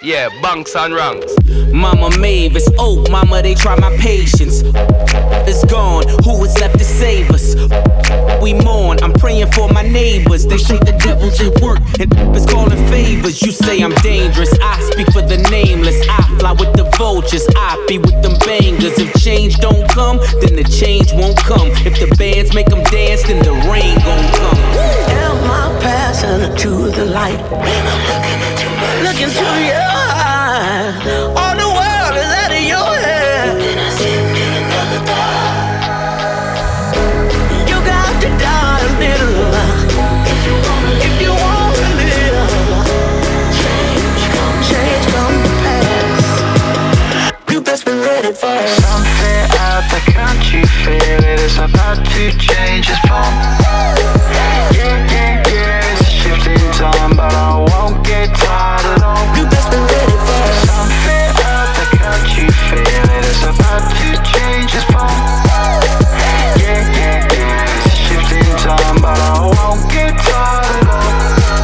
Yeah, bunks and ranks. Mama Mavis, oh mama, they try my patience. It's gone, who is left to save us? We mourn, I'm praying for my neighbors. They say the devil's at work and is calling favors. You say I'm dangerous, I speak for the nameless. I fly with the vultures, I be with them bangers. If change don't come, then the change won't come. If the bands make them dance, then the rain gon' come. Am I passing to the light? Look into your eyes. All the world is out of your head. You got to die a little if you want to live. Change come to pass. You best be ready for it. Something out there, can't you feel it? It's about to change its form. Yeah, it's a shift in time, but I won't get tired at all. You best be ready for it. Something out there, can't you feel it? It's about to change its form. Yeah, it's a shift in time, but I won't get tired at all.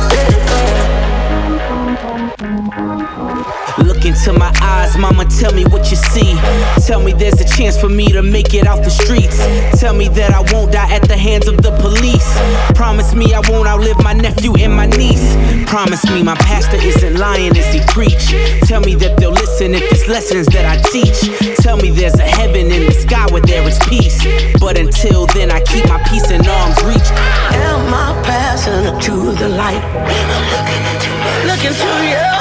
Look into my eyes, mama, tell me what you see. Tell me there's a chance for me to make it out the streets. Tell me that I won't die at the hands of the police. Promise me I won't outlive my nephew and my niece. Promise me my pastor isn't lying as he preach. Tell me that they'll listen if it's lessons that I teach. Tell me there's a heaven in the sky where there is peace. But until then I keep my peace in arm's reach. Am I passing to the light? Look into your